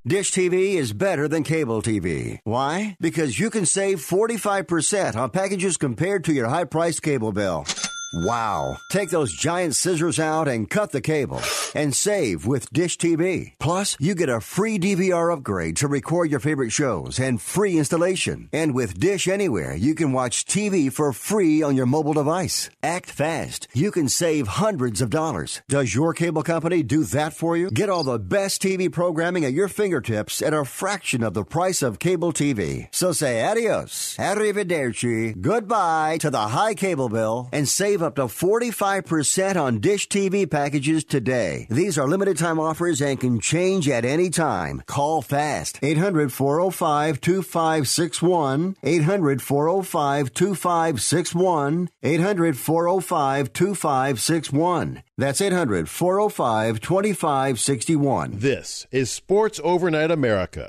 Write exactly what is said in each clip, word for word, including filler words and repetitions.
Dish T V is better than cable T V. Why? Because you can save forty-five percent on packages compared to your high-priced cable bill. Wow. Take those giant scissors out and cut the cable and save with Dish T V. Plus, you get a free D V R upgrade to record your favorite shows and free installation. And with Dish Anywhere, you can watch T V for free on your mobile device. Act fast. You can save hundreds of dollars. Does your cable company do that for you? Get all the best T V programming at your fingertips at a fraction of the price of cable T V. So say adios, arrivederci, goodbye to the high cable bill and save up to forty-five percent on Dish T V packages today. These are limited time offers and can change at any time. Call fast. eight hundred, four oh five, two five six one. eight hundred, four oh five, two five six one. eight hundred, four oh five, two five six one. That's eight hundred, four oh five, two five six one. This is Sports Overnight America.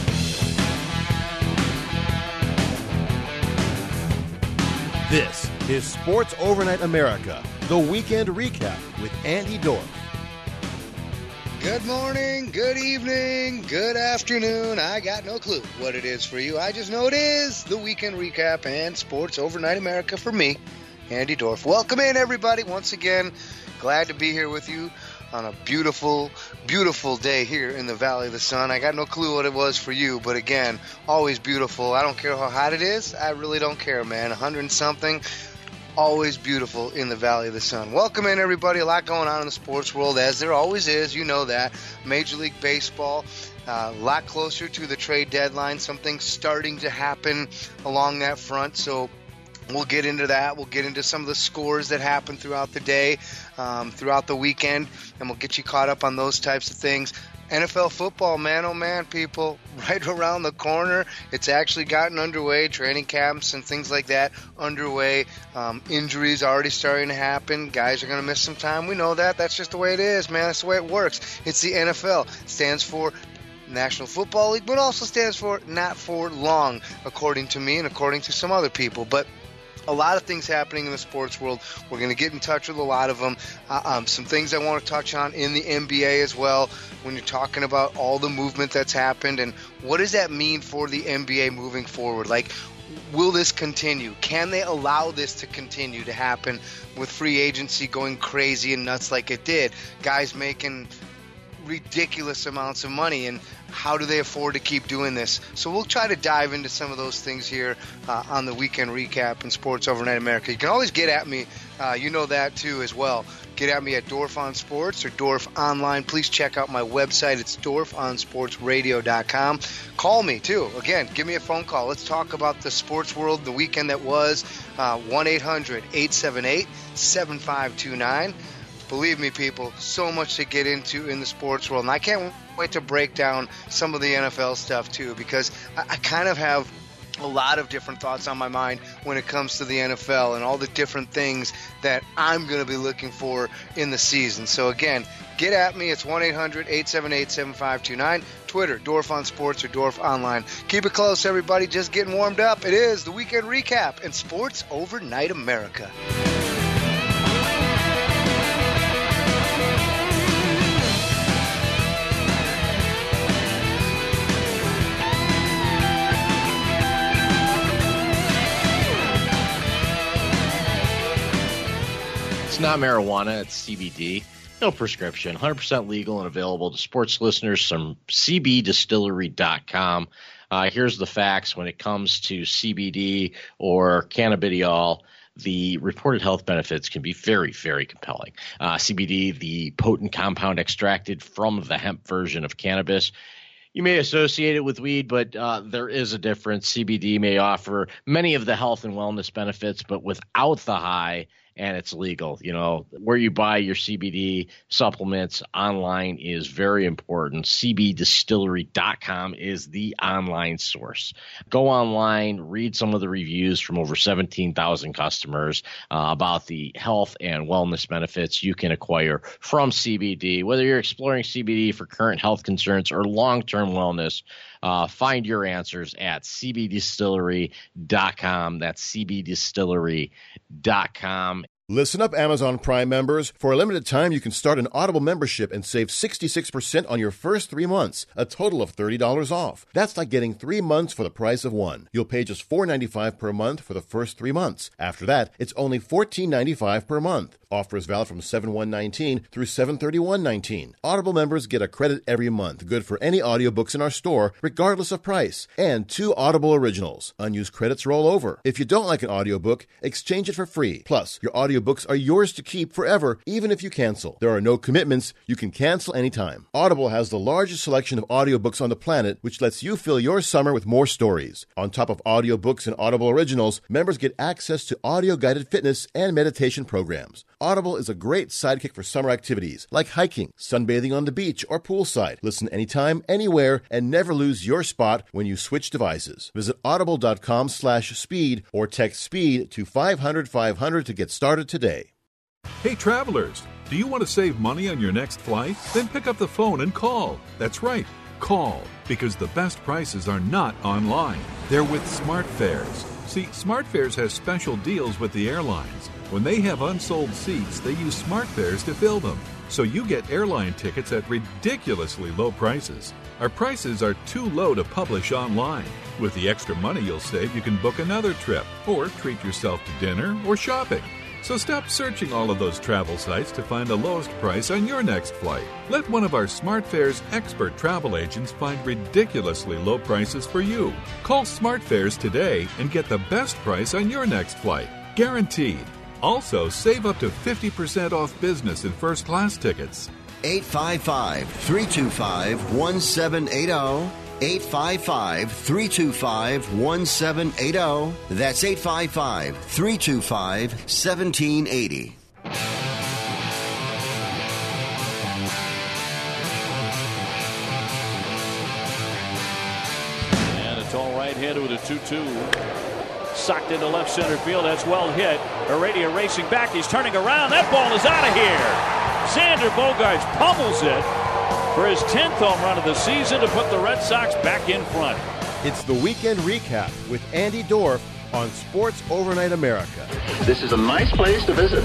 This is Sports Overnight America, the weekend recap with Andy Dorff. Good morning, good evening, good afternoon. I got no clue what it is for you. I just know it is the weekend recap and Sports Overnight America for me, Andy Dorff. Welcome in, everybody. Once again, glad to be here with you on a beautiful, beautiful day here in the Valley of the Sun. I got no clue what it was for you, but again, always beautiful. I don't care how hot it is. I really don't care, man. a hundred and something. Always beautiful in the Valley of the Sun. Welcome in, everybody. A lot going on in the sports world, as there always is. You know that. Major League Baseball, uh, a lot closer to the trade deadline. Something starting to happen along that front. So we'll get into that. We'll get into some of the scores that happen throughout the day, um, throughout the weekend, and we'll get you caught up on those types of things. N F L football, man, oh man, people, right around the corner. It's actually gotten underway, training camps and things like that underway. Um, injuries already starting to happen. Guys are going to miss some time. We know that. That's just the way it is, man. That's the way it works. It's the N F L. It stands for National Football League, but also stands for not for long, according to me and according to some other people. But a lot of things happening in the sports world. We're going to get in touch with a lot of them. Uh, um, some things I want to touch on in the N B A as well, when you're talking about all the movement that's happened and what does that mean for the N B A moving forward? Like, will this continue? Can they allow this to continue to happen with free agency going crazy and nuts like it did? Guys making ridiculous amounts of money, and how do they afford to keep doing this? So we'll try to dive into some of those things here uh, on the weekend recap in Sports Overnight America. You can always get at me. Uh, you know that too as well. Get at me at Dorff on Sports or Dorff Online. Please check out my website. It's dorff on sports radio dot com. Call me too. Again, give me a phone call. Let's talk about the sports world, the weekend that was. Uh, one eight hundred, eight seven eight, seven five two nine. Believe me, people, so much to get into in the sports world. And I can't wait to break down some of the N F L stuff, too, because I, I kind of have a lot of different thoughts on my mind when it comes to the N F L and all the different things that I'm going to be looking for in the season. So, again, get at me. It's one eight hundred, eight seven eight, seven five two nine. Twitter, Dorff on Sports or Dorff Online. Keep it close, everybody. Just getting warmed up. It is the Weekend Recap in Sports Overnight America. Not marijuana, it's C B D. No prescription, one hundred percent legal and available to sports listeners from C B distillery dot com. Uh, here's the facts when it comes to C B D or cannabidiol. The reported health benefits can be very, very compelling. Uh, C B D, the potent compound extracted from the hemp version of cannabis. You may associate it with weed, but uh, there is a difference. C B D may offer many of the health and wellness benefits, but without the high, and it's legal. You know, where you buy your C B D supplements online is very important. C B distillery dot com is the online source. Go online, read some of the reviews from over seventeen thousand customers uh, about the health and wellness benefits you can acquire from C B D. Whether you're exploring C B D for current health concerns or long-term wellness, uh, find your answers at C B distillery dot com. That's C B distillery dot com. Listen up, Amazon Prime members. For a limited time, you can start an Audible membership and save sixty-six percent on your first three months, a total of thirty dollars off. That's like getting three months for the price of one. You'll pay just four dollars and ninety-five cents per month for the first three months. After that, it's only fourteen dollars and ninety-five cents per month. Offer is valid from seven one nineteen through seven thirty-one nineteen. Audible members get a credit every month, good for any audiobooks in our store, regardless of price, and two Audible originals. Unused credits roll over. If you don't like an audiobook, exchange it for free. Plus, your audiobooks are yours to keep forever, even if you cancel. There are no commitments. You can cancel anytime. Audible has the largest selection of audiobooks on the planet, which lets you fill your summer with more stories. On top of audiobooks and Audible originals, members get access to audio-guided fitness and meditation programs. Audible is a great sidekick for summer activities like hiking, sunbathing on the beach, or poolside. Listen anytime, anywhere, and never lose your spot when you switch devices. Visit audible.com slash speed or text SPEED to five hundred five hundred to get started today. Hey travelers, do you want to save money on your next flight? Then pick up the phone and call. That's right, call, because the best prices are not online. They're with SmartFares. See, SmartFares has special deals with the airlines. When they have unsold seats, they use SmartFares to fill them. So you get airline tickets at ridiculously low prices. Our prices are too low to publish online. With the extra money you'll save, you can book another trip or treat yourself to dinner or shopping. So stop searching all of those travel sites to find the lowest price on your next flight. Let one of our SmartFares expert travel agents find ridiculously low prices for you. Call SmartFares today and get the best price on your next flight. Guaranteed. Also, save up to fifty percent off business and first class tickets. eight five five, three two five, one seven eight zero. eight five five, three two five, one seven eight zero. That's eight five five, three two five, one seven eight zero. And a tall right-hander with a two two. Sucked into left center field. That's well hit. Heredia racing back. He's turning around. That ball is out of here. Xander Bogaerts pummels it for his tenth home run of the season to put the Red Sox back in front. It's the Weekend Recap with Andy Dorff on Sports Overnight America. This is a nice place to visit.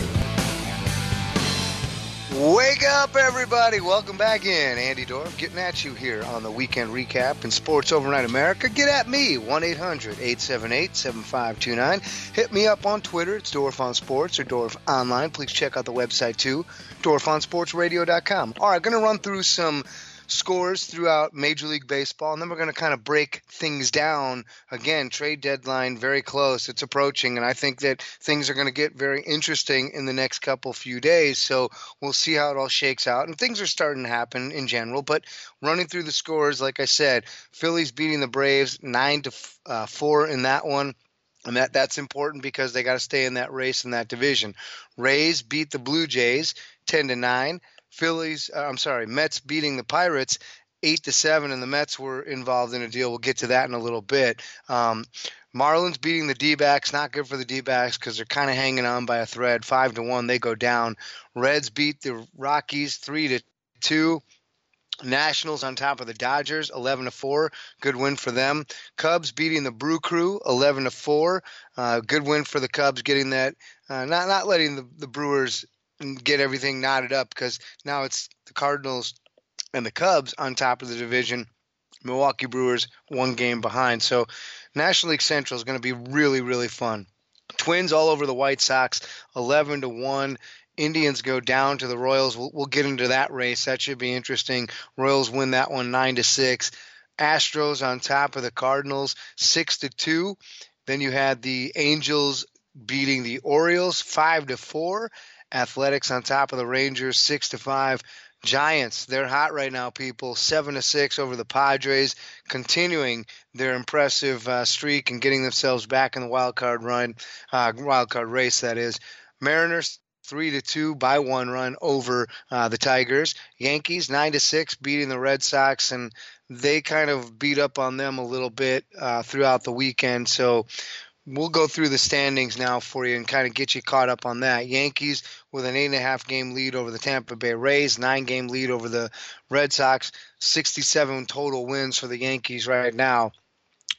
Wake up, everybody. Welcome back in. Andy Dorff getting at you here on the Weekend Recap in Sports Overnight America. Get at me, one eight hundred, eight seven eight, seven five two nine. Hit me up on Twitter. It's Dorff on Sports or Dorff Online. Please check out the website, too, dorff on sports radio dot com. All right, going to run through some scores throughout Major League Baseball, and then we're going to kind of break things down. Again, trade deadline very close. It's approaching, and I think that things are going to get very interesting in the next couple few days, so we'll see how it all shakes out. And things are starting to happen in general, but running through the scores, like I said, Phillies beating the Braves nine to four in that one. And that, that's important because they got to stay in that race in that division. Rays beat the Blue Jays ten to nine. Phillies, uh, I'm sorry, Mets beating the Pirates eight to seven, and the Mets were involved in a deal. We'll get to that in a little bit. Um, Marlins beating the D-backs, not good for the D-backs because they're kind of hanging on by a thread. five to one, they go down. Reds beat the Rockies three to two. Nationals on top of the Dodgers, eleven to four. Good win for them. Cubs beating the Brew Crew, eleven to four. Uh, good win for the Cubs, getting that, uh, not not letting the, the Brewers get everything knotted up, because now it's the Cardinals and the Cubs on top of the division. Milwaukee Brewers one game behind. So National League Central is going to be really, really fun. Twins all over the White Sox, eleven to one. Indians go down to the Royals. We'll, we'll get into that race. That should be interesting. Royals win that one nine to six. Astros on top of the Cardinals, six to two. Then you had the Angels beating the Orioles, five to four. Athletics on top of the Rangers, six to five. Giants, they're hot right now, people. seven to six over the Padres, continuing their impressive uh, streak and getting themselves back in the wild card run, uh, wild card race, that is. Mariners, three to two by one run over uh, the Tigers. Yankees, nine to six, beating the Red Sox, and they kind of beat up on them a little bit uh, throughout the weekend. So we'll go through the standings now for you and kind of get you caught up on that. Yankees with an eight and a half game lead over the Tampa Bay Rays, nine game lead over the Red Sox, sixty-seven total wins for the Yankees right now.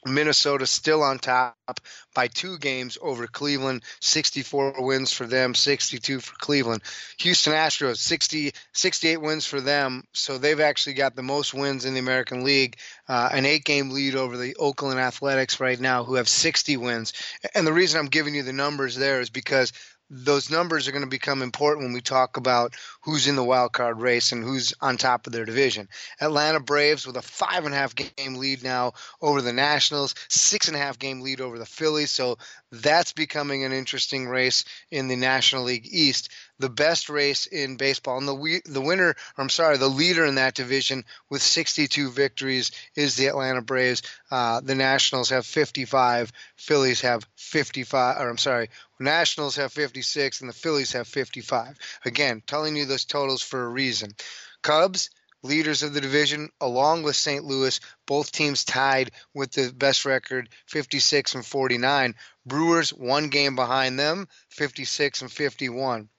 Minnesota still on top by two games over Cleveland, sixty-four wins for them, sixty-two for Cleveland. Houston Astros, sixty, sixty-eight wins for them, so they've actually got the most wins in the American League, uh, an eight-game lead over the Oakland Athletics right now, who have sixty wins. And the reason I'm giving you the numbers there is because those numbers are going to become important when we talk about who's in the wild card race and who's on top of their division. Atlanta Braves with a five and a half game lead now over the Nationals, six and a half game lead over the Phillies. So that's becoming an interesting race in the National League East. The best race in baseball, and the the winner, or I'm sorry, the leader in that division with sixty-two victories is the Atlanta Braves. Uh, the Nationals have fifty-five, Phillies have fifty-five, or I'm sorry, Nationals have fifty-six, and the Phillies have fifty-five. Again, telling you those totals for a reason. Cubs, leaders of the division, along with Saint Louis, both teams tied with the best record, fifty-six and forty-nine. Brewers, one game behind them, fifty-six and fifty-one.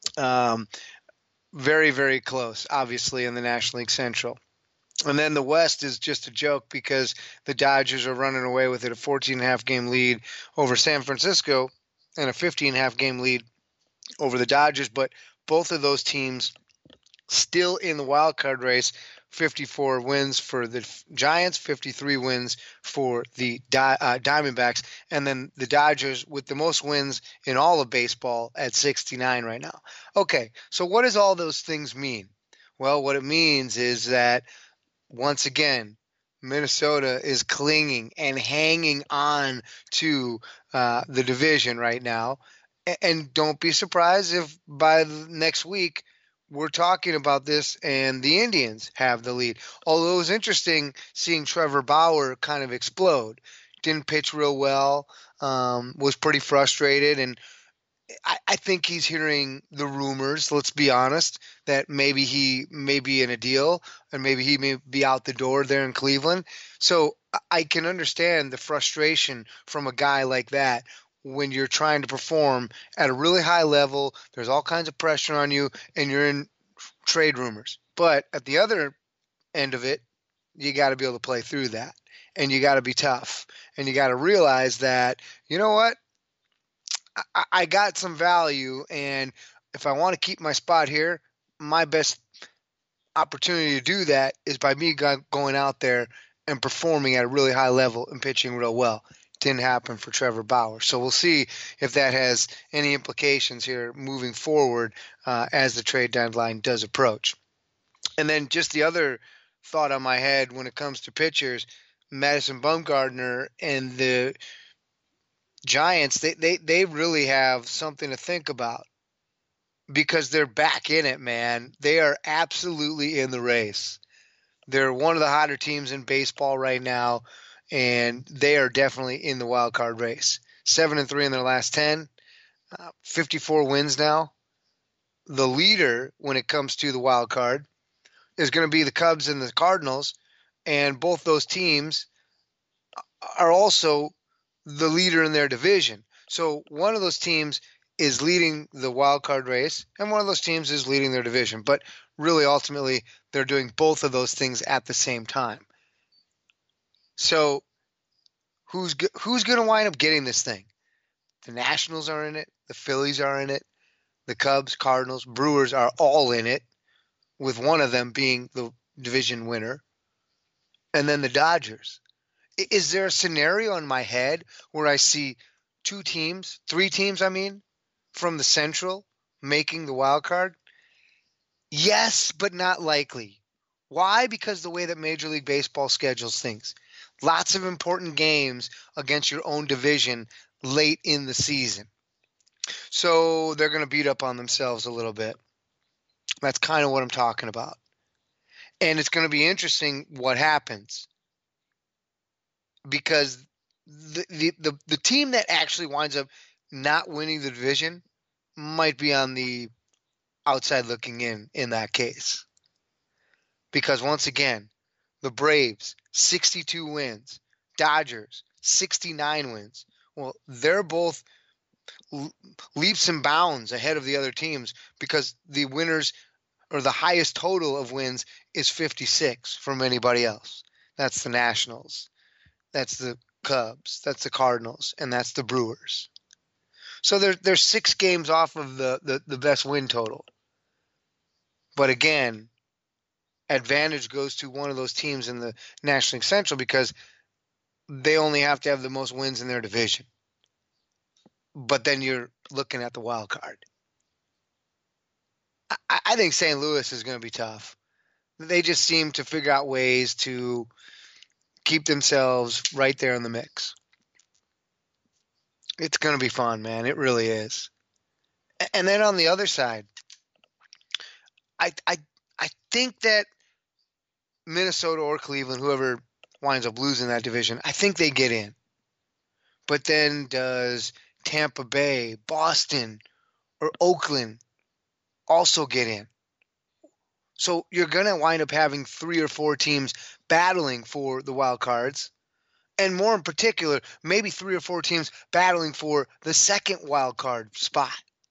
Um, very, very close, obviously, in the National League Central. And then the West is just a joke because the Dodgers are running away with it, a fourteen and a half game lead over San Francisco and a fifteen and a half game lead over the Dodgers. But both of those teams still in the wild card race, fifty-four wins for the Giants, fifty-three wins for the Di- uh, Diamondbacks, and then the Dodgers with the most wins in all of baseball at sixty-nine right now. Okay, so what does all those things mean? Well, what it means is that, once again, Minnesota is clinging and hanging on to uh, the division right now. And don't be surprised if by next week we're talking about this and the Indians have the lead. Although it was interesting seeing Trevor Bauer kind of explode. Didn't pitch real well, um, was pretty frustrated, and I, I think he's hearing the rumors, let's be honest, that maybe he may be in a deal and maybe he may be out the door there in Cleveland. So I can understand the frustration from a guy like that when you're trying to perform at a really high level. There's all kinds of pressure on you and you're in trade rumors. But at the other end of it, you got to be able to play through that, and you got to be tough, and you got to realize that, you know what? I, I got some value, and if I want to keep my spot here, my best opportunity to do that is by me going out there and performing at a really high level and pitching real well. Didn't happen for Trevor Bauer. So we'll see if that has any implications here moving forward uh, as the trade deadline does approach. And then just the other thought on my head when it comes to pitchers, Madison Bumgarner and the Giants, they, they, they really have something to think about because they're back in it, man. They are absolutely in the race. They're one of the hotter teams in baseball right now, and they are definitely in the wild card race. Seven and three in their last ten, uh, fifty-four wins now. The leader when it comes to the wild card is going to be the Cubs and the Cardinals, and both those teams are also the leader in their division. So one of those teams is leading the wild card race, and one of those teams is leading their division. But really, ultimately, they're doing both of those things at the same time. So who's who's going to wind up getting this thing? The Nationals are in it. The Phillies are in it. The Cubs, Cardinals, Brewers are all in it, with one of them being the division winner. And then the Dodgers. Is there a scenario in my head where I see two teams, three teams, I mean, from the Central making the wild card? Yes, but not likely. Why? Because the way that Major League Baseball schedules things. Lots of important games against your own division late in the season. So they're going to beat up on themselves a little bit. That's kind of what I'm talking about. And it's going to be interesting what happens. Because the, the, the, the team that actually winds up not winning the division might be on the outside looking in in that case. Because once again, the Braves, sixty-two wins. Dodgers, sixty-nine wins. Well, they're both leaps and bounds ahead of the other teams because the winners or the highest total of wins is fifty-six from anybody else. That's the Nationals. That's the Cubs, that's the Cardinals, and that's the Brewers. So they're, they're six games off of the, the, the best win total. But again, advantage goes to one of those teams in the National League Central because they only have to have the most wins in their division. But then you're looking at the wild card. I, I think Saint Louis is going to be tough. They just seem to figure out ways to keep themselves right there in the mix. It's going to be fun, man. It really is. And then on the other side, I I I think that Minnesota or Cleveland, whoever winds up losing that division, I think they get in. But then does Tampa Bay, Boston, or Oakland also get in? So you're going to wind up having three or four teams battling for the wild cards. And more in particular, maybe three or four teams battling for the second wild card spot.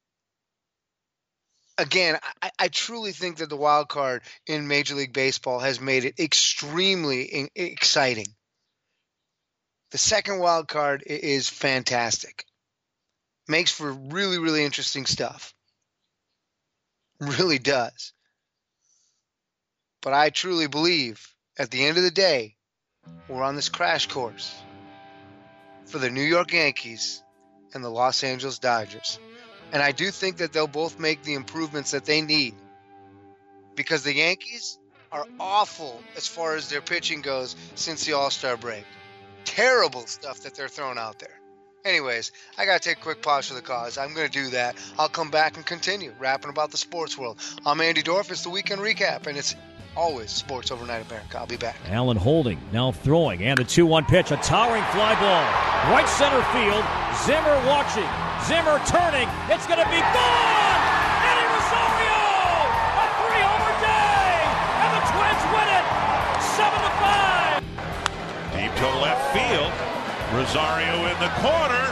Again, I, I truly think that the wild card in Major League Baseball has made it extremely in, exciting. The second wild card is fantastic. Makes for really, really interesting stuff. Really does. But I truly believe at the end of the day, we're on this crash course for the New York Yankees and the Los Angeles Dodgers. And I do think that they'll both make the improvements that they need, because the Yankees are awful as far as their pitching goes since the All-Star break. Terrible stuff that they're throwing out there. Anyways, I got to take a quick pause for the cause. I'm going to do that. I'll come back and continue rapping about the sports world. I'm Andy Dorf. It's the Weekend Recap, and it's always Sports Overnight America. I'll be back. Allen holding, now throwing, and the two one pitch, a towering fly ball. Right center field, Zimmer watching, Zimmer turning, it's going to be gone! Eddie Rosario! A three-homer day! And the Twins win it! seven to five! Deep to left field, Rosario in the corner.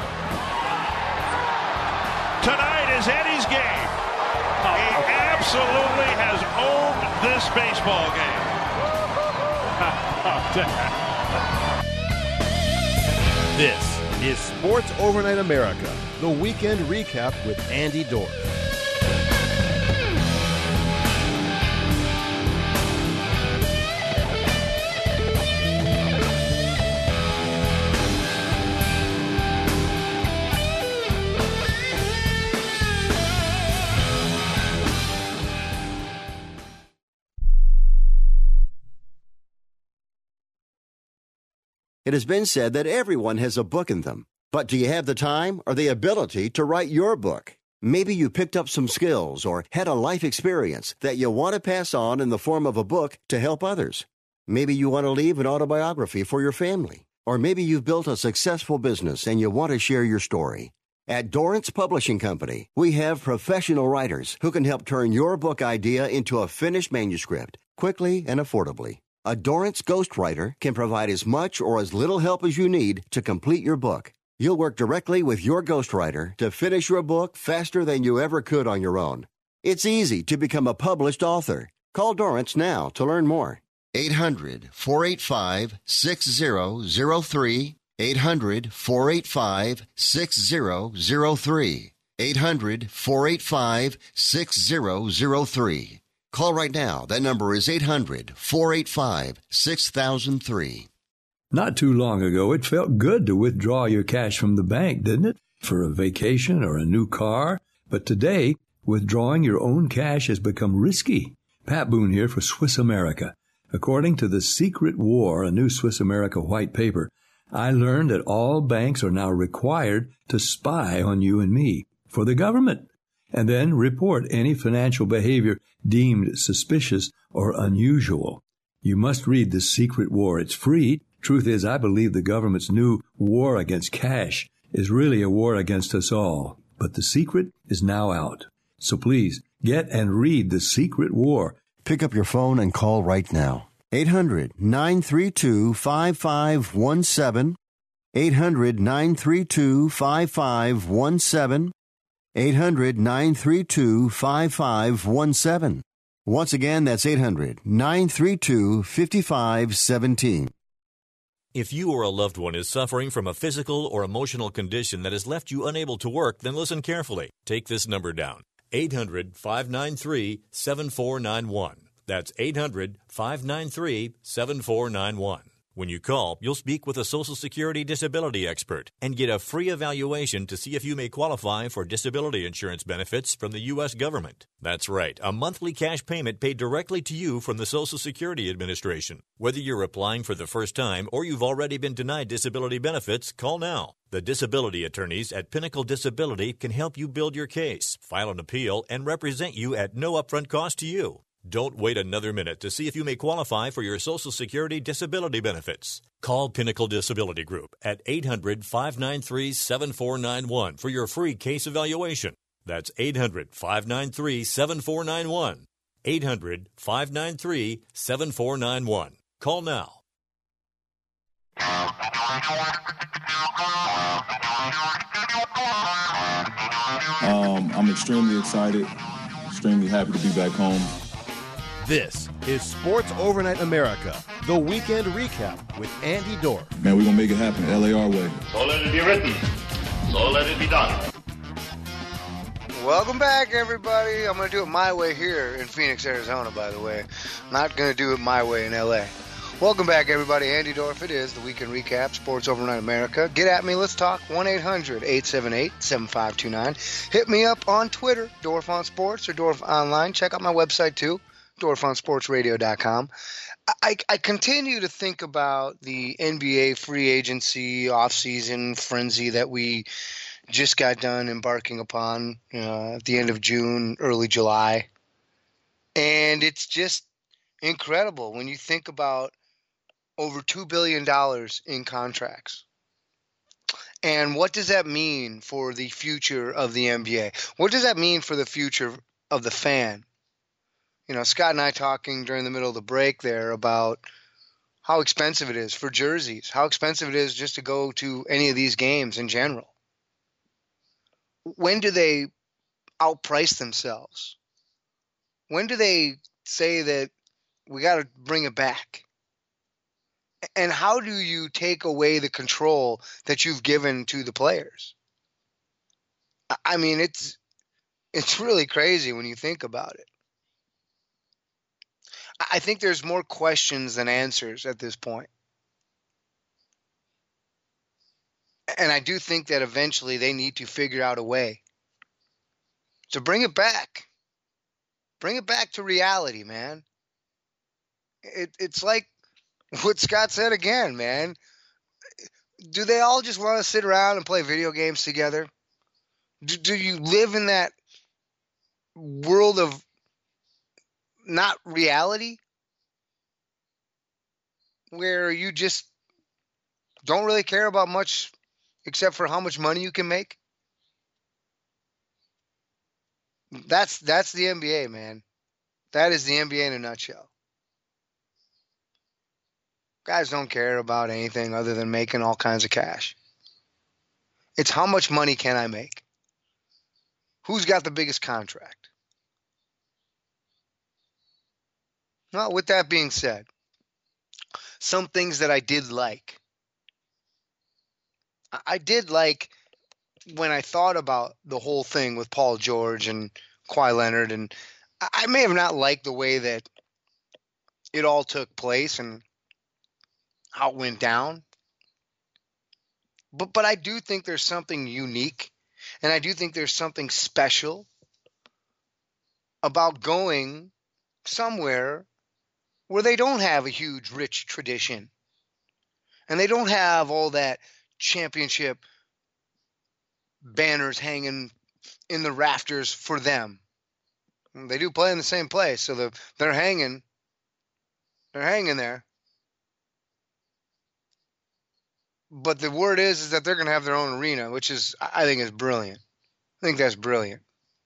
Tonight is Eddie's game. He absolutely has owned this baseball game. This is Sports Overnight America, the weekend recap with Andy Dorf. It has been said that everyone has a book in them. But do you have the time or the ability to write your book? Maybe you picked up some skills or had a life experience that you want to pass on in the form of a book to help others. Maybe you want to leave an autobiography for your family. Or maybe you've built a successful business and you want to share your story. At Dorrance Publishing Company, we have professional writers who can help turn your book idea into a finished manuscript quickly and affordably. A Dorrance ghostwriter can provide as much or as little help as you need to complete your book. You'll work directly with your ghostwriter to finish your book faster than you ever could on your own. It's easy to become a published author. Call Dorrance now to learn more. eight hundred, four eight five, six zero zero three. eight hundred, four eight five, six zero zero three. eight hundred, four eight five, six zero zero three. Call right now. That number is eight hundred, four eight five, six thousand three. Not too long ago, it felt good to withdraw your cash from the bank, didn't it? For a vacation or a new car. But today, withdrawing your own cash has become risky. Pat Boone here for Swiss America. According to The Secret War, a new Swiss America white paper, I learned that all banks are now required to spy on you and me for the government, and then report any financial behavior deemed suspicious or unusual. You must read The Secret War. It's free. Truth is, I believe the government's new war against cash is really a war against us all. But the secret is now out. So please, get and read The Secret War. Pick up your phone and call right now. eight hundred, nine three two, five five one seven. eight hundred, nine three two, five five one seven. eight hundred, nine three two, five five one seven. Once again, that's eight hundred, nine three two, five five one seven. If you or a loved one is suffering from a physical or emotional condition that has left you unable to work, then listen carefully. Take this number down, eight hundred, five nine three, seven four nine one. That's eight hundred, five nine three, seven four nine one. When you call, you'll speak with a Social Security disability expert and get a free evaluation to see if you may qualify for disability insurance benefits from the U S government. That's right, a monthly cash payment paid directly to you from the Social Security Administration. Whether you're applying for the first time or you've already been denied disability benefits, call now. The disability attorneys at Pinnacle Disability can help you build your case, file an appeal, and represent you at no upfront cost to you. Don't wait another minute to see if you may qualify for your Social Security disability benefits. Call Pinnacle Disability Group at eight hundred, five nine three, seven four nine one for your free case evaluation. That's eight hundred, five nine three, seven four nine one. eight hundred, five nine three, seven four nine one. Call now. Um, I'm extremely excited, extremely happy to be back home. This is Sports Overnight America, the weekend recap with Andy Dorff. Man, we're going to make it happen, L A our way. So let it be written. So let it be done. Welcome back, everybody. I'm going to do it my way here in Phoenix, Arizona, by the way. Not going to do it my way in L A. Welcome back, everybody. Andy Dorff. It is the weekend recap, Sports Overnight America. Get at me. Let's talk. one eight hundred, eight seven eight, seven five two nine. Hit me up on Twitter, Dorff on Sports or Dorff Online. Check out my website, too. Dorff on Sports Radio dot com. I, I continue to think about the N B A free agency offseason frenzy that we just got done embarking upon uh, at the end of June, early July. And it's just incredible when you think about over two billion dollars in contracts. And what does that mean for the future of the N B A? What does that mean for the future of the fan? You know, Scott and I talking during the middle of the break there about how expensive it is for jerseys, how expensive it is just to go to any of these games in general. When do they outprice themselves? When do they say that we got to bring it back? And how do you take away the control that you've given to the players? I mean, it's it's really crazy when you think about it. I think there's more questions than answers at this point. And I do think that eventually they need to figure out a way to bring it back. Bring it back to reality, man. It, it's like what Scott said again, man. Do they all just want to sit around and play video games together? Do, do you live in that world of not reality where you just don't really care about much except for how much money you can make? That's that's the N B A, man. That is the N B A in a nutshell. Guys don't care about anything other than making all kinds of cash. It's how much money can I make? Who's got the biggest contract? Well, with that being said, some things that I did like. I did like when I thought about the whole thing with Paul George and Kawhi Leonard, and I may have not liked the way that it all took place and how it went down. But but I do think there's something unique, and I do think there's something special about going somewhere where they don't have a huge, rich tradition. And they don't have all that championship banners hanging in the rafters for them. They do play in the same place, so the, they're hanging. They're hanging there. But the word is, is that they're going to have their own arena, which is, I think, is brilliant. I think that's brilliant.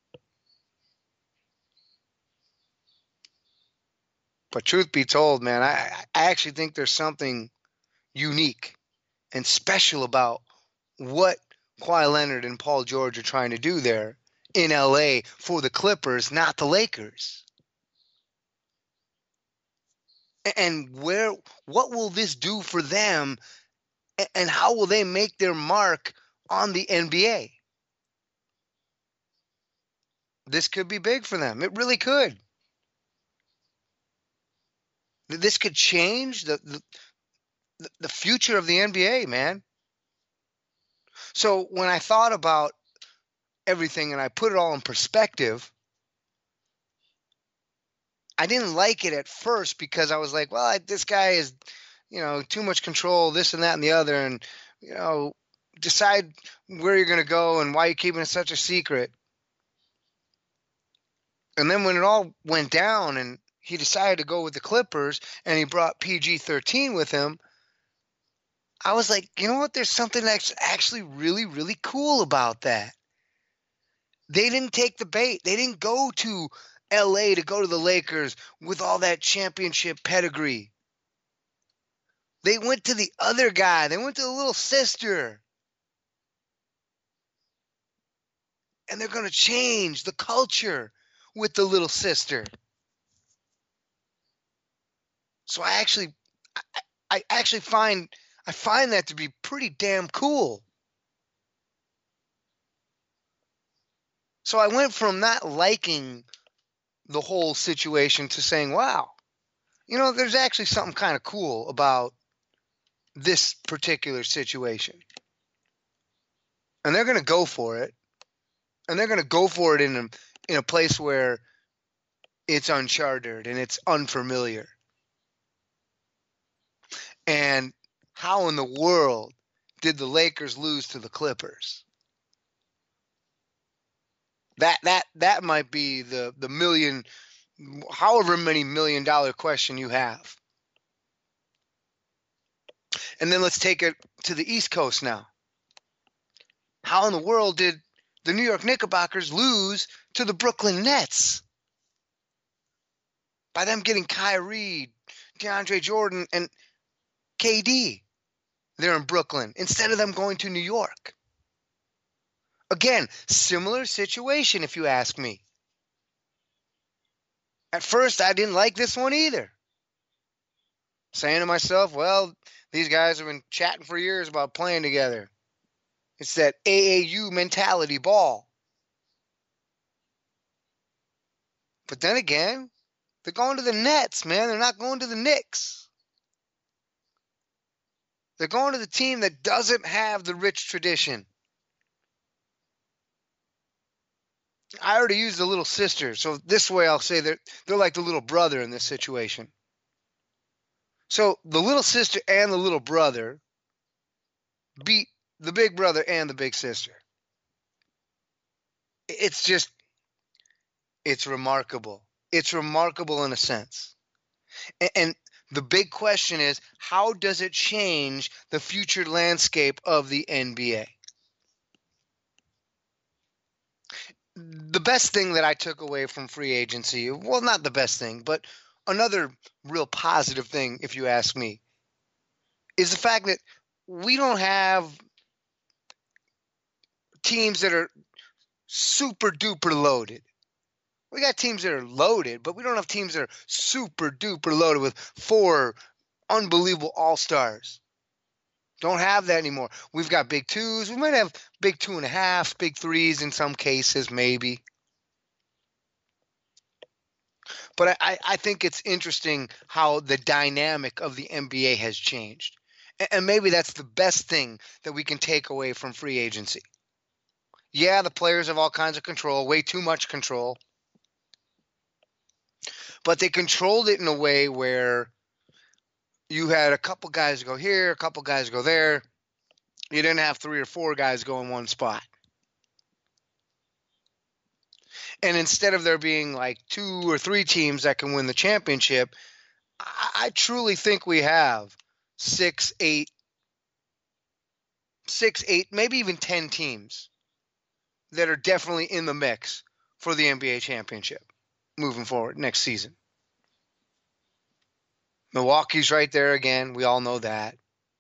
But truth be told, man, I, I actually think there's something unique and special about what Kawhi Leonard and Paul George are trying to do there in L A for the Clippers, not the Lakers. And where, what will this do for them, and how will they make their mark on the N B A? This could be big for them. It really could. This could change the the, the future of the N B A, man. So when I thought about everything and I put it all in perspective, I didn't like it at first because I was like, well, I, this guy is, you know, too much control, this and that and the other, and, you know, decide where you're going to go and why you're keeping it such a secret. And then when it all went down and he decided to go with the Clippers and he brought P G thirteen with him, I was like, you know what? There's something that's actually really, really cool about that. They didn't take the bait. They didn't go to L A to go to the Lakers with all that championship pedigree. They went to the other guy. They went to the little sister. And they're going to change the culture with the little sister. So I actually, I, I actually find, I find that to be pretty damn cool. So I went from not liking the whole situation to saying, wow, you know, there's actually something kind of cool about this particular situation. And they're going to go for it. And they're going to go for it in a, in a place where it's uncharted and it's unfamiliar. And how in the world did the Lakers lose to the Clippers? That that that might be the, the million, however many million dollar question you have. And then let's take it to the East Coast now. How in the world did the New York Knickerbockers lose to the Brooklyn Nets? By them getting Kyrie, DeAndre Jordan, and K D there in Brooklyn instead of them going to New York. Again, similar situation if you ask me. At first, I didn't like this one either. Saying to myself, well, these guys have been chatting for years about playing together. It's that A A U mentality ball. But then again, they're going to the Nets, man. They're not going to the Knicks. They're going to the team that doesn't have the rich tradition. I already used the little sister, so this way I'll say they're, they're like the little brother in this situation. So the little sister and the little brother beat the big brother and the big sister. It's just, it's remarkable. It's remarkable in a sense. And, and the big question is, how does it change the future landscape of the N B A? The best thing that I took away from free agency, well, not the best thing, but another real positive thing, if you ask me, is the fact that we don't have teams that are super duper loaded. We got teams that are loaded, but we don't have teams that are super duper loaded with four unbelievable all-stars. Don't have that anymore. We've got big twos. We might have big two and a half, big threes in some cases, maybe. But I, I think it's interesting how the dynamic of the N B A has changed. And maybe that's the best thing that we can take away from free agency. Yeah, the players have all kinds of control, way too much control. But they controlled it in a way where you had a couple guys go here, a couple guys go there. You didn't have three or four guys go in one spot. And instead of there being like two or three teams that can win the championship, I, I truly think we have six, eight, six, eight, maybe even ten teams that are definitely in the mix for the N B A championship moving forward next season. Milwaukee's right there again. We all know that.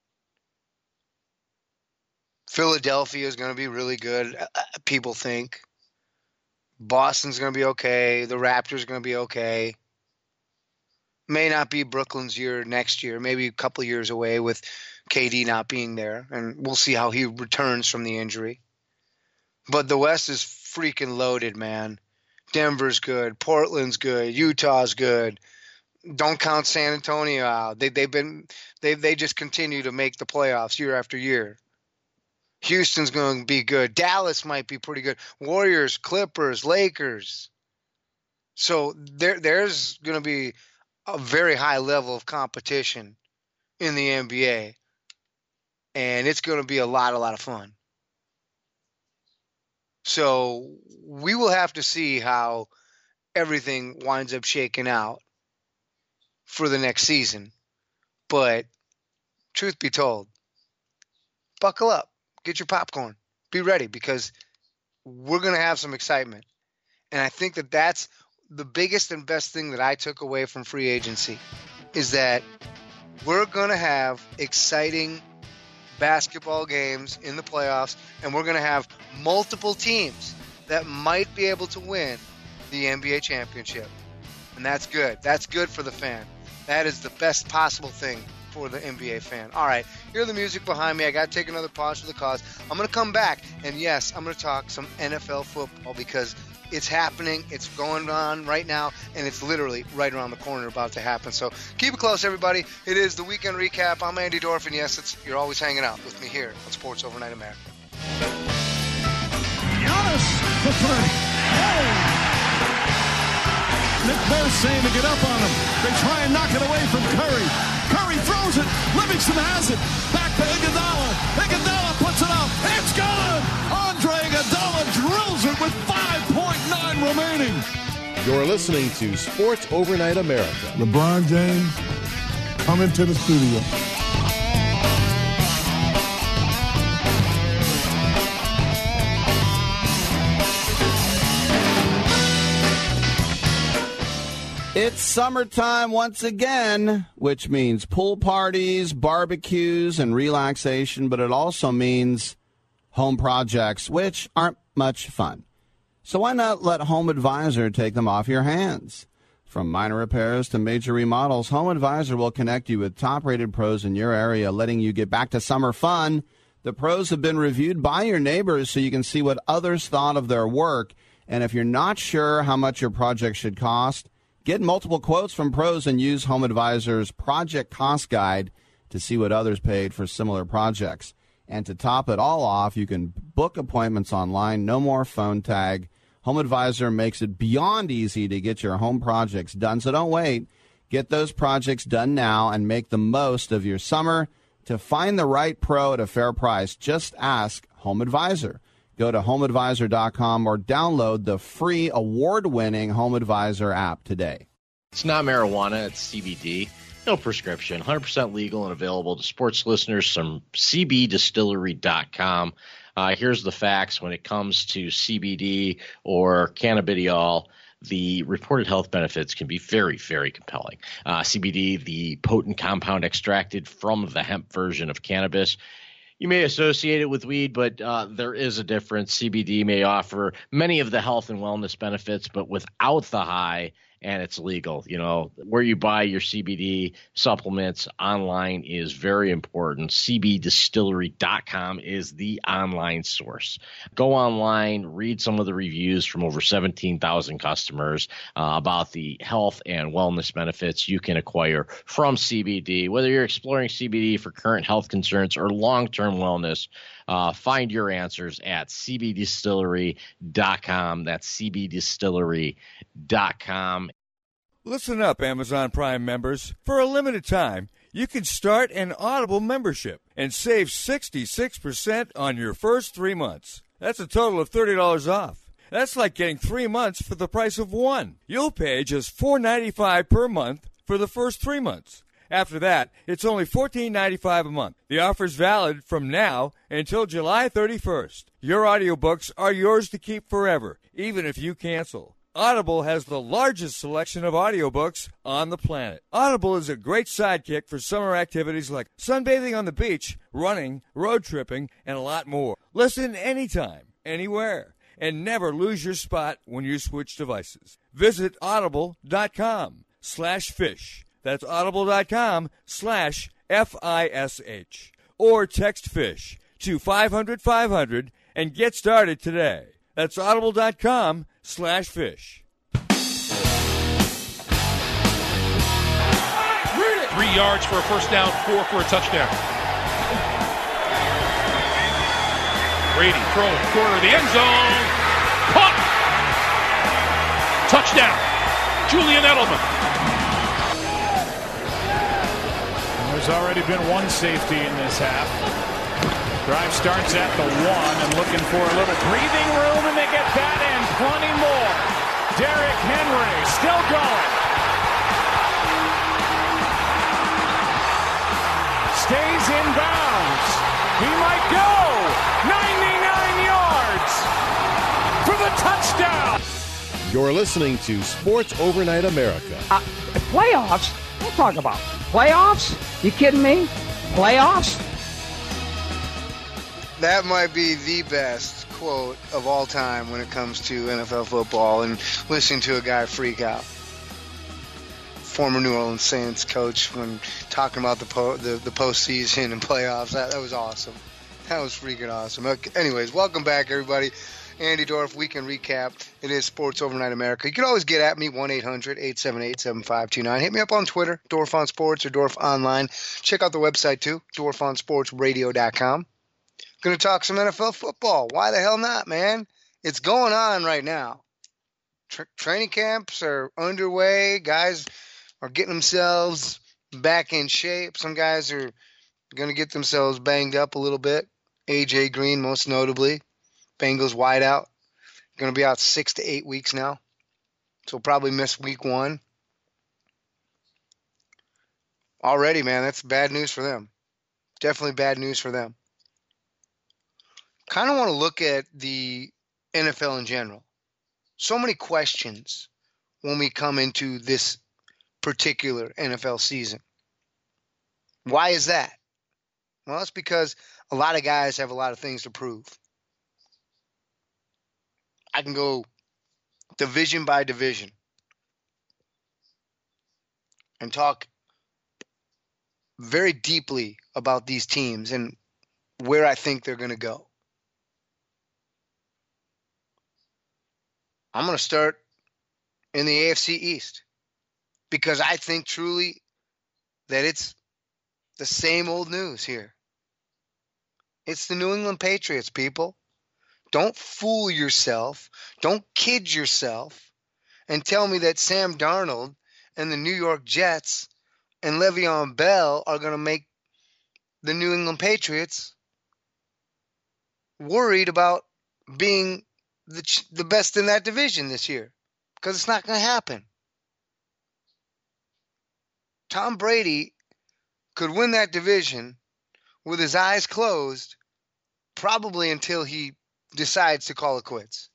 Philadelphia is going to be really good, people think. Boston's going to be okay. The Raptors are going to be okay. May not be Brooklyn's year next year, maybe a couple of years away with K D not being there, and we'll see how he returns from the injury. But the West is freaking loaded, man. Denver's good. Portland's good. Utah's good. Don't count San Antonio out. They, they've been they they just continue to make the playoffs year after year. Houston's going to be good. Dallas might be pretty good. Warriors, Clippers, Lakers. So there there's going to be a very high level of competition in the N B A, and it's going to be a lot, a lot of fun. So we will have to see how everything winds up shaking out for the next season. But truth be told, buckle up, get your popcorn, be ready, because we're going to have some excitement. And I think that that's the biggest and best thing that I took away from free agency, is that we're going to have exciting basketball games in the playoffs, and we're going to have multiple teams that might be able to win the N B A championship. And that's good. That's good for the fan. That is the best possible thing for the N B A fan. All right, hear the music behind me. I got to take another pause for the cause. I'm going to come back, and yes, I'm going to talk some N F L football, because it's happening. It's going on right now, and it's literally right around the corner about to happen. So keep it close, everybody. It is the Weekend Recap. I'm Andy Dorf, and yes, it's, you're always hanging out with me here on Sports Overnight America. Giannis for three. Oh! Nick Nurse saying to get up on him. They try and knock it away from Curry. Curry throws it. Livingston has it. Back to Iguodala. Iguodala puts it up. It's good! Andre Iguodala drills it with five point nine remaining. You're listening to Sports Overnight America. LeBron James, come into the studio. It's summertime once again, which means pool parties, barbecues, and relaxation, but it also means home projects, which aren't much fun. So why not let Home Advisor take them off your hands? From minor repairs to major remodels, Home Advisor will connect you with top-rated pros in your area, letting you get back to summer fun. The pros have been reviewed by your neighbors so you can see what others thought of their work. And if you're not sure how much your project should cost, get multiple quotes from pros and use Home Advisor's Project Cost Guide to see what others paid for similar projects. And to top it all off, you can book appointments online, no more phone tag. Home Advisor makes it beyond easy to get your home projects done, so don't wait. Get those projects done now and make the most of your summer. To find the right pro at a fair price, just ask Home Advisor. Go to home advisor dot com or download the free award-winning Home Advisor app today. It's not marijuana, it's C B D. No prescription, one hundred percent legal and available to sports listeners from C B distillery dot com. Uh, here's the facts when it comes to C B D or cannabidiol. The reported health benefits can be very, very compelling. Uh, C B D, the potent compound extracted from the hemp version of cannabis. You may associate it with weed, but uh, there is a difference. C B D may offer many of the health and wellness benefits, but without the high, and it's legal. You know, where you buy your C B D supplements online is very important. C B distillery dot com is the online source. Go online, read some of the reviews from over seventeen thousand customers uh, about the health and wellness benefits you can acquire from C B D. Whether you're exploring C B D for current health concerns or long-term wellness, uh, find your answers at C B distillery dot com. That's C B distillery dot com. Listen up, Amazon Prime members. For a limited time, you can start an Audible membership and save sixty-six percent on your first three months. That's a total of thirty dollars off. That's like getting three months for the price of one. You'll pay just four dollars and ninety-five cents per month for the first three months. After that, it's only fourteen dollars and ninety-five cents a month. The offer's valid from now until July thirty-first. Your audiobooks are yours to keep forever, even if you cancel. Audible has the largest selection of audiobooks on the planet. Audible is a great sidekick for summer activities like sunbathing on the beach, running, road tripping, and a lot more. Listen anytime, anywhere, and never lose your spot when you switch devices. Visit audible dot com slash fish. That's audible.com slash F I S H. Or text FISH to five hundred five hundred and get started today. That's audible.com slash FISH. Three yards for a first down, four for a touchdown. Brady throwing corner of the end zone. Caught. Touchdown. Julian Edelman. There's already been one safety in this half. Drive starts at the one and looking for a little breathing room, and they get that and plenty more. Derrick Henry still going. Stays in bounds. He might go. ninety-nine yards for the touchdown. You're listening to Sports Overnight America. Uh, playoffs? Don't talk about playoffs. You kidding me? Playoffs? That might be the best quote of all time when it comes to N F L football, and listening to a guy freak out. Former New Orleans Saints coach, when talking about the po- the, the postseason and playoffs, that, that was awesome. That was freaking awesome. Okay, anyways, welcome back, everybody. Andy Dorff, Weekend Recap. It is Sports Overnight America. You can always get at me, one eight hundred eight seven eight seven five two nine. Hit me up on Twitter, Dorff on Sports or Dorff Online. Check out the website, too, dorff on sports radio dot com. Going to talk some N F L football. Why the hell not, man? It's going on right now. Tra- training camps are underway. Guys are getting themselves back in shape. Some guys are going to get themselves banged up a little bit. A J Green, most notably. Bengals wideout. Going to be out six to eight weeks now. So probably miss week one. Already, man, that's bad news for them. Definitely bad news for them. Kind of want to look at the N F L in general. So many questions when we come into this particular N F L season. Why is that? Well, it's because a lot of guys have a lot of things to prove. I can go division by division and talk very deeply about these teams and where I think they're going to go. I'm going to start in the A F C East because I think truly that it's the same old news here. It's the New England Patriots, people. Don't fool yourself. Don't kid yourself and tell me that Sam Darnold and the New York Jets and Le'Veon Bell are going to make the New England Patriots worried about being the, the best in that division this year, because it's not going to happen. Tom Brady could win that division with his eyes closed probably until he decides to call it quits.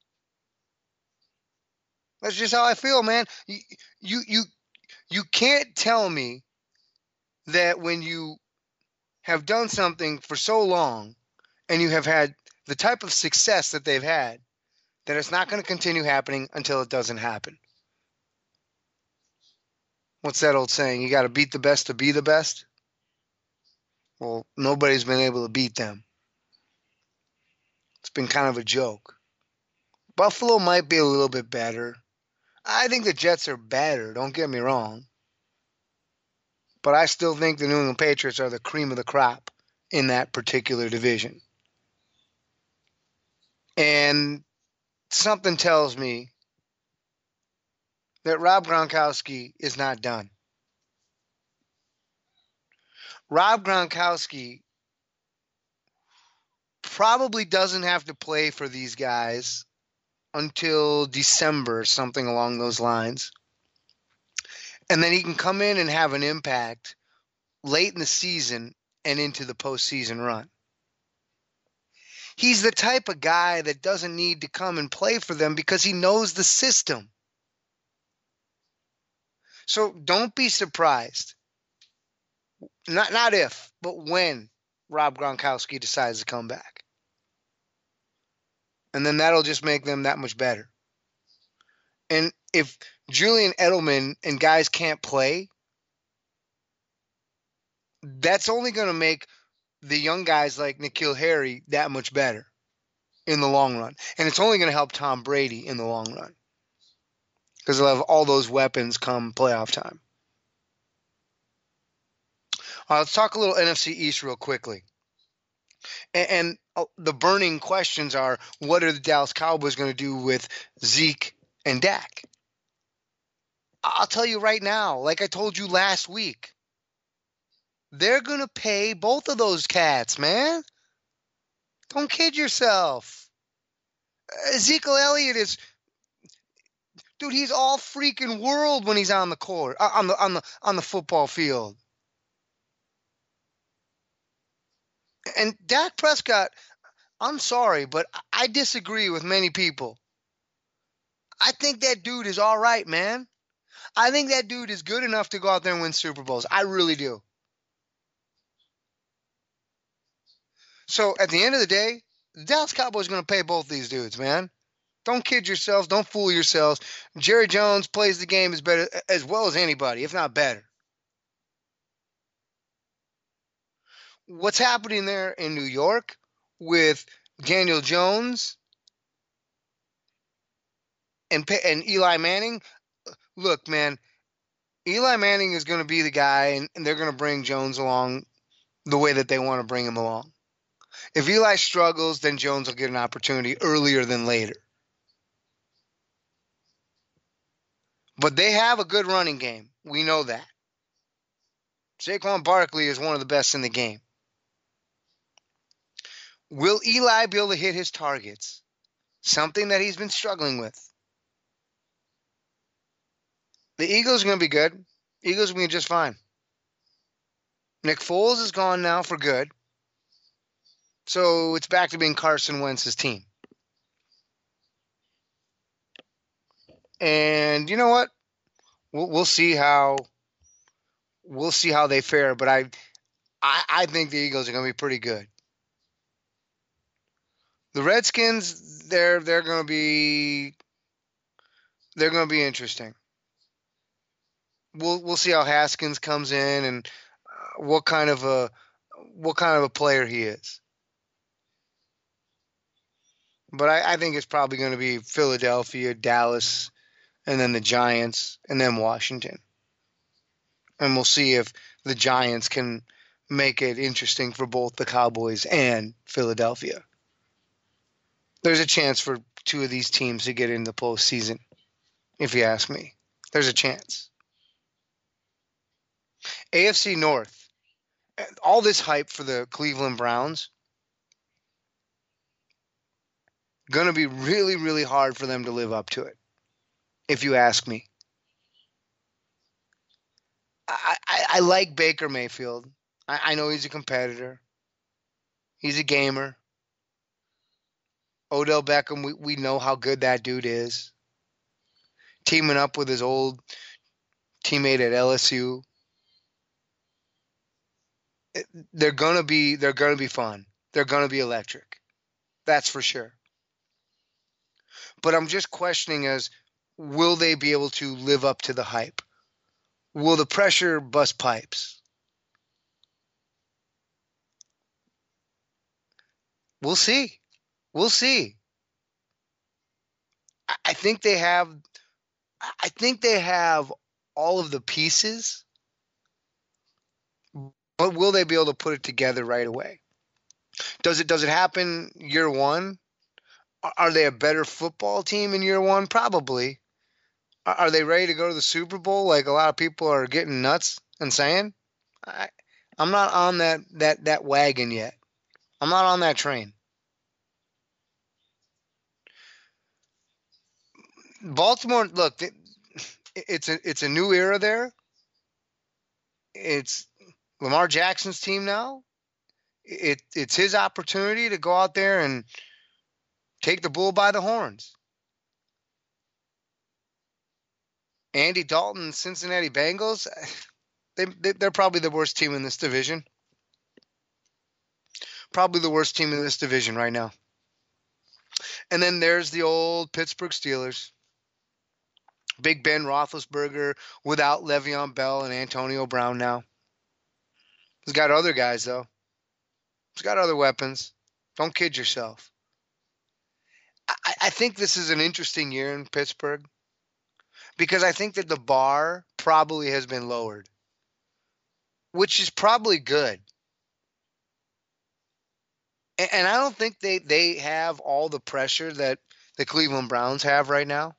That's just how I feel, man. You, you, you, you can't tell me that when you have done something for so long and you have had the type of success that they've had, that it's not going to continue happening until it doesn't happen. What's that old saying? You got to beat the best to be the best? Well, nobody's been able to beat them. It's been kind of a joke. Buffalo might be a little bit better. I think the Jets are better, don't get me wrong. But I still think the New England Patriots are the cream of the crop in that particular division. And something tells me that Rob Gronkowski is not done. Rob Gronkowski probably doesn't have to play for these guys until December, something along those lines. And then he can come in and have an impact late in the season and into the postseason run. He's the type of guy that doesn't need to come and play for them because he knows the system. So don't be surprised. Not not if, but when Rob Gronkowski decides to come back. And then that'll just make them that much better. And if Julian Edelman and guys can't play that's only going to make the young guys like N'Keal Harry that much better in the long run. And it's only going to help Tom Brady in the long run because they'll have all those weapons come playoff time. Uh, let's talk a little N F C East real quickly. And, and uh, the burning questions are, what are the Dallas Cowboys going to do with Zeke and Dak? I'll tell you right now, like I told you last week, they're going to pay both of those cats, man. Don't kid yourself. Ezekiel Elliott is, dude, he's all freaking world when he's on the court, on the on the on the football field. And Dak Prescott, I'm sorry, but I disagree with many people. I think that dude is all right, man. I think that dude is good enough to go out there and win Super Bowls. I really do. So at the end of the day, the Dallas Cowboys are going to pay both these dudes, man. Don't kid yourselves. Don't fool yourselves. Jerry Jones plays the game as better as well as anybody, if not better. What's happening there in New York with Daniel Jones and and Eli Manning? Look, man, Eli Manning is going to be the guy, and, and they're going to bring Jones along the way that they want to bring him along. If Eli struggles, then Jones will get an opportunity earlier than later. But they have a good running game. We know that. Saquon Barkley is one of the best in the game. Will Eli be able to hit his targets? Something that he's been struggling with. The Eagles are going to be good. Eagles are going to be just fine. Nick Foles is gone now for good. So it's back to being Carson Wentz's team. And you know what? We'll, we'll see how we'll see how they fare. But I, I, I think the Eagles are going to be pretty good. The Redskins, they're they're going to be they're going to be interesting. We'll we'll see how Haskins comes in and uh, what kind of a what kind of a player he is. But I, I think it's probably going to be Philadelphia, Dallas, and then the Giants, and then Washington. And we'll see if the Giants can make it interesting for both the Cowboys and Philadelphia. There's a chance for two of these teams to get in the postseason, if you ask me. There's a chance. A F C North, all this hype for the Cleveland Browns, going to be really, really hard for them to live up to it, if you ask me. I, I, I like Baker Mayfield. I, I know he's a competitor. He's a gamer. Odell Beckham, we, we know how good that dude is. Teaming up with his old teammate at L S U. They're gonna be they're gonna be fun. They're gonna be electric. That's for sure. But I'm just questioning as will they be able to live up to the hype? Will the pressure bust pipes? We'll see. We'll see. I think they have I think they have all of the pieces. But will they be able to put it together right away? Does it does it happen year one? Are they a better football team in year one? Probably. Are they ready to go to the Super Bowl like a lot of people are getting nuts and saying? I, I'm not on that, that, that wagon yet. I'm not on that train. Baltimore, look, it's a, it's a new era there. It's Lamar Jackson's team now. It, it's his opportunity to go out there and take the bull by the horns. Andy Dalton, Cincinnati Bengals, they, they, they're probably the worst team in this division. Probably the worst team in this division right now. And then there's the old Pittsburgh Steelers. Big Ben Roethlisberger without Le'Veon Bell and Antonio Brown now. He's got other guys, though. He's got other weapons. Don't kid yourself. I, I think this is an interesting year in Pittsburgh because I think that the bar probably has been lowered, which is probably good. And, and I don't think they, they have all the pressure that the Cleveland Browns have right now.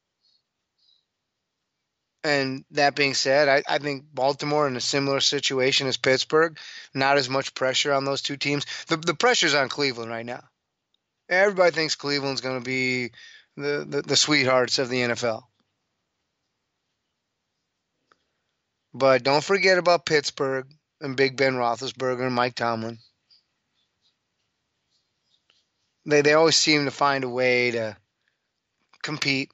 And that being said, I, I think Baltimore in a similar situation as Pittsburgh, not as much pressure on those two teams. The, the pressure's on Cleveland right now. Everybody thinks Cleveland's going to be the, the, the sweethearts of the N F L. But don't forget about Pittsburgh and Big Ben Roethlisberger and Mike Tomlin. They, they always seem to find a way to compete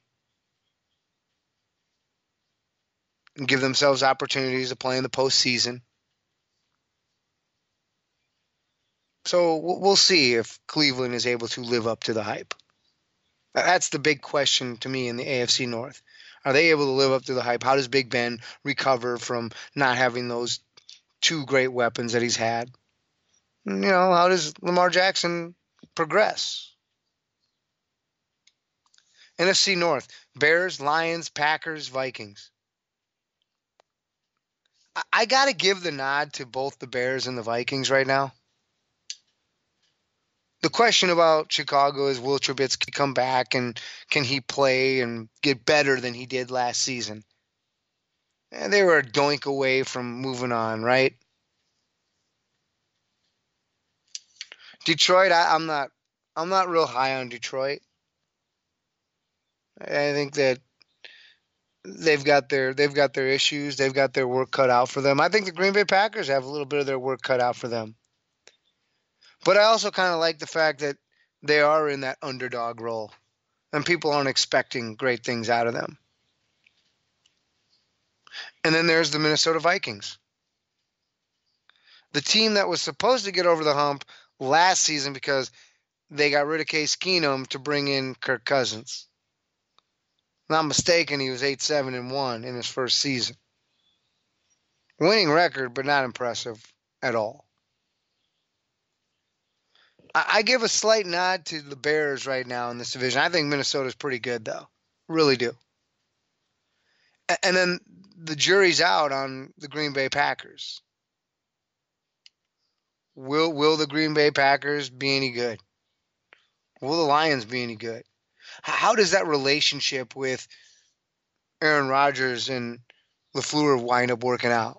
and give themselves opportunities to play in the postseason. So we'll see if Cleveland is able to live up to the hype. That's the big question to me in the A F C North. Are they able to live up to the hype? How does Big Ben recover from not having those two great weapons that he's had? You know, how does Lamar Jackson progress? N F C North, Bears, Lions, Packers, Vikings. I got to give the nod to both the Bears and the Vikings right now. The question about Chicago is, will Trubisky come back and can he play and get better than he did last season? And they were a doink away from moving on, right? Detroit, I, I'm not, I'm not real high on Detroit. I think that they've got their, they've got their issues. They've got their work cut out for them. I think the Green Bay Packers have a little bit of their work cut out for them. But I also kind of like the fact that they are in that underdog role and people aren't expecting great things out of them. And then there's the Minnesota Vikings. The team that was supposed to get over the hump last season because they got rid of Case Keenum to bring in Kirk Cousins. Not mistaken, he was eight seven and one in his first season. Winning record, but not impressive at all. I give a slight nod to the Bears right now in this division. I think Minnesota's pretty good, though. Really do. And then the jury's out on the Green Bay Packers. Will will the Green Bay Packers be any good? Will the Lions be any good? How does that relationship with Aaron Rodgers and LaFleur wind up working out?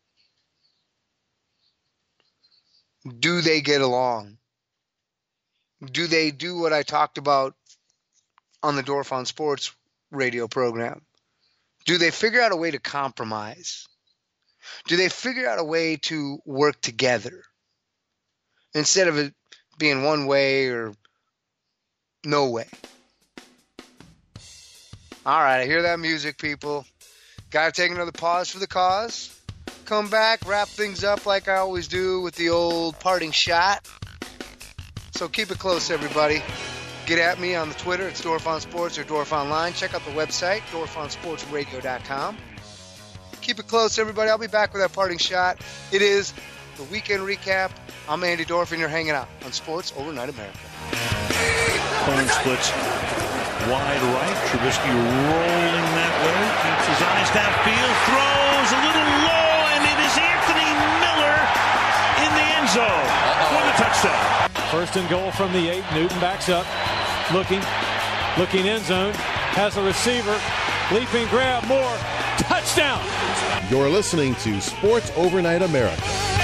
Do they get along? Do they do what I talked about on the Dorf on Sports radio program? Do they figure out a way to compromise? Do they figure out a way to work together instead of it being one way or no way? All right, I hear that music, people. Got to take another pause for the cause. Come back, wrap things up like I always do with the old parting shot. So keep it close, everybody. Get at me on the Twitter. It's Dorf on Sports or Dorf Online. Check out the website, dorf on sports radio dot com. Keep it close, everybody. I'll be back with that parting shot. It is the weekend recap. I'm Andy Dorf, and you're hanging out on Sports Overnight America. Cohen splits wide right. Trubisky rolling that way. Keeps his eyes downfield. Throws a little low, and it is Anthony Miller in the end zone for the touchdown. First and goal from the eight. Newton backs up, looking, looking end zone, has a receiver, leaping grab, Moore, touchdown. You're listening to Sports Overnight America.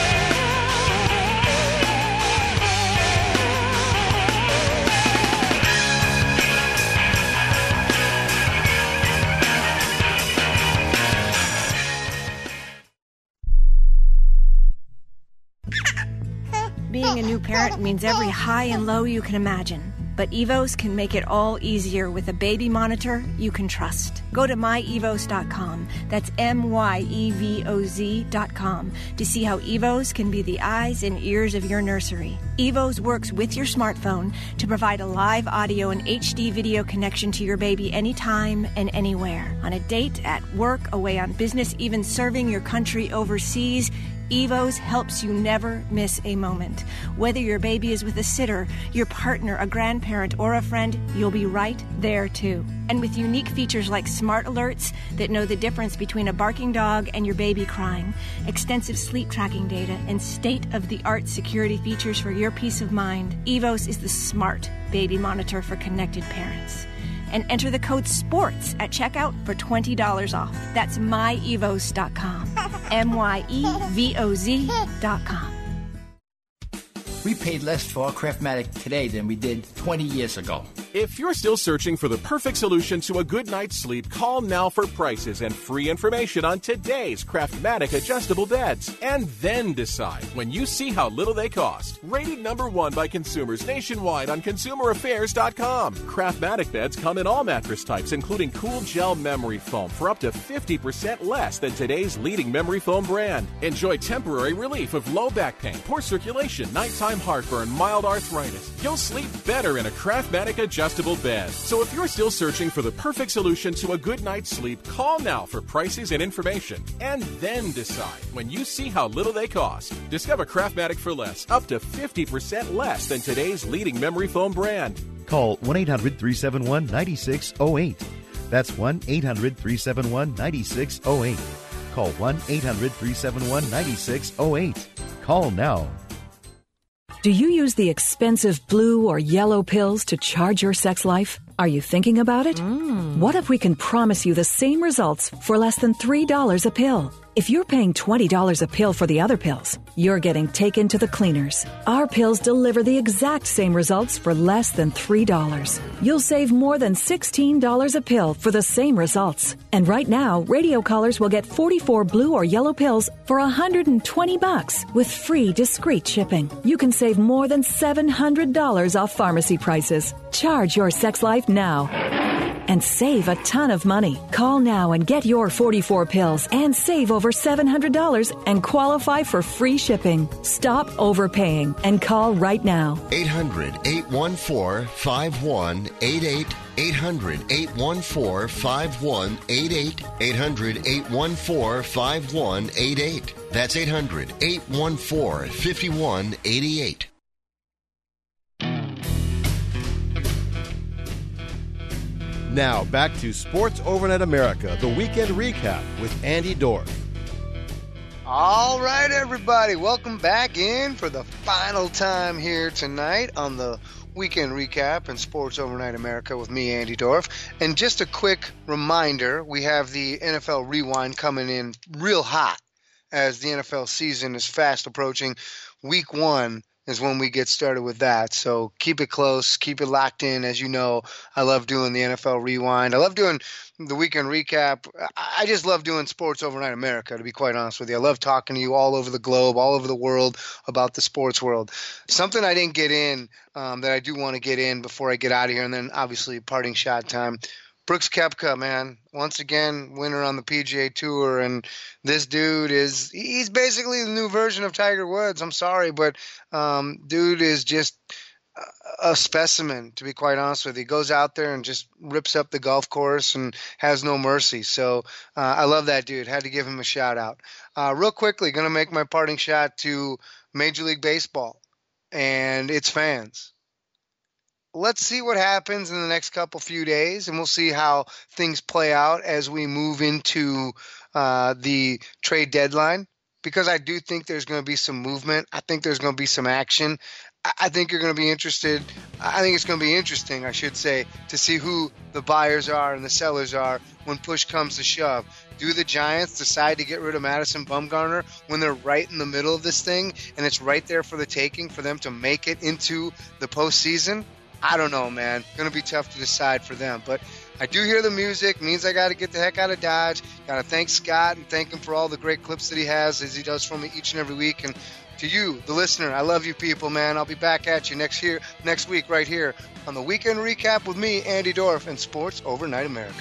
Being a new parent means every high and low you can imagine. But Evos can make it all easier with a baby monitor you can trust. Go to my evos dot com, that's M Y E V O Z dot com, to see how Evos can be the eyes and ears of your nursery. Evos works with your smartphone to provide a live audio and H D video connection to your baby anytime and anywhere. On a date, at work, away on business, even serving your country overseas, Evos helps you never miss a moment. Whether your baby is with a sitter, your partner, a grandparent, or a friend, you'll be right there too. And with unique features like smart alerts that know the difference between a barking dog and your baby crying, extensive sleep tracking data, and state-of-the-art security features for your peace of mind, Evos is the smart baby monitor for connected parents. And enter the code SPORTS at checkout for twenty dollars off. That's my evos dot com. M Y E V O Z dot com. We paid less for our Craftmatic today than we did twenty years ago. If you're still searching for the perfect solution to a good night's sleep, call now for prices and free information on today's Craftmatic adjustable beds. And then decide when you see how little they cost. Rated number one by consumers nationwide on consumer affairs dot com. Craftmatic beds come in all mattress types, including cool gel memory foam for up to fifty percent less than today's leading memory foam brand. Enjoy temporary relief of low back pain, poor circulation, nighttime heartburn, mild arthritis. You'll sleep better in a Craftmatic adjustable bed. So if you're still searching for the perfect solution to a good night's sleep, call now for prices and information. And then decide when you see how little they cost. Discover Craftmatic for less, up to fifty percent less than today's leading memory foam brand. Call one eight hundred three seven one nine six zero eight. That's one eight hundred three seven one nine six zero eight. Call one eight hundred three seven one nine six zero eight. Call now. Do you use the expensive blue or yellow pills to charge your sex life? Are you thinking about it? Mm. What if we can promise you the same results for less than three dollars a pill? If you're paying twenty dollars a pill for the other pills, you're getting taken to the cleaners. Our pills deliver the exact same results for less than three dollars. You'll save more than sixteen dollars a pill for the same results. And right now, radio callers will get forty-four blue or yellow pills for one hundred twenty bucks with free discreet shipping. You can save more than seven hundred dollars off pharmacy prices. Charge your sex life now and save a ton of money. Call now and get your forty-four pills and save over seven hundred dollars and qualify for free shipping. Stop overpaying and call right now. eight hundred eight one four five one eight eight. eight hundred eight one four five one eight eight. eight hundred eight one four five one eight eight. That's eight hundred eight one four five one eight eight. Now, back to Sports Overnight America, the weekend recap with Andy Dorff. All right, everybody. Welcome back in for the final time here tonight on the weekend recap in Sports Overnight America with me, Andy Dorff. And just a quick reminder, we have the N F L Rewind coming in real hot as the N F L season is fast approaching. Week one is when we get started with that. So keep it close, keep it locked in. As you know, I love doing the N F L Rewind. I love doing the weekend recap. I just love doing Sports Overnight America, to be quite honest with you. I love talking to you all over the globe, all over the world about the sports world. Something I didn't get in um, that I do want to get in before I get out of here, and then obviously parting shot time. Brooks Koepka, man, once again, winner on the P G A Tour, and this dude is, he's basically the new version of Tiger Woods. I'm sorry, but um, dude is just a specimen, to be quite honest with you. He goes out there and just rips up the golf course and has no mercy. So uh, I love that dude. Had to give him a shout out. Uh, real quickly, going to make my parting shot to Major League Baseball and its fans. Let's see what happens in the next couple few days, and we'll see how things play out as we move into uh, the trade deadline, because I do think there's going to be some movement. I think there's going to be some action. I think you're going to be interested. I think it's going to be interesting, I should say, to see who the buyers are and the sellers are when push comes to shove. Do the Giants decide to get rid of Madison Bumgarner when they're right in the middle of this thing and it's right there for the taking for them to make it into the postseason? I don't know, man. Going to be tough to decide for them. But I do hear the music. Means I got to get the heck out of Dodge. Got to thank Scott and thank him for all the great clips that he has, as he does for me each and every week. And to you, the listener, I love you people, man. I'll be back at you next here, next week right here on the Weekend Recap with me, Andy Dorff, and Sports Overnight America.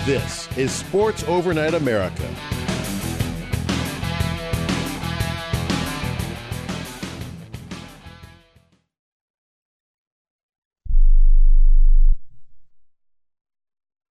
This is Sports Overnight America.